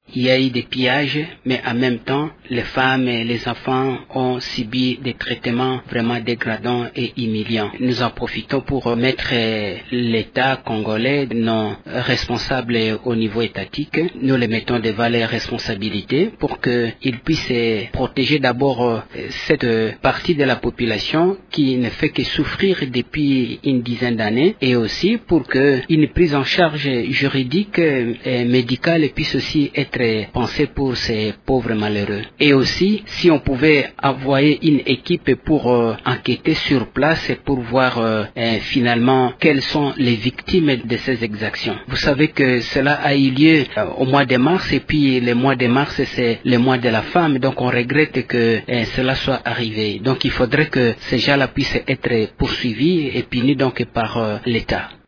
il y a eu des pillages, mais en même temps, les femmes et les enfants ont subi des traitements vraiment dégradants et humiliants. Nous en profitons pour remettre l'État congolais, nos responsables au niveau étatique. Nous les mettons devant les responsabilités pour qu'ils puissent protéger d'abord cette partie de la population qui ne fait que souffrir depuis une dizaine d'années, et aussi pour qu'une prise en charge juridique et médicale puisse aussi être pensée pour ces pauvres malheureux. Et aussi, si on pouvait envoyer une équipe pour enquêter sur place et pour voir finalement quelles sont les victimes de ces exactions. Vous savez que cela a eu lieu au mois de mars, et puis le mois de mars c'est le mois de la femme, donc on regrette que cela soit arrivé. Donc il faudrait que ces gens-là puissent être poursuivis et punis donc par l'État.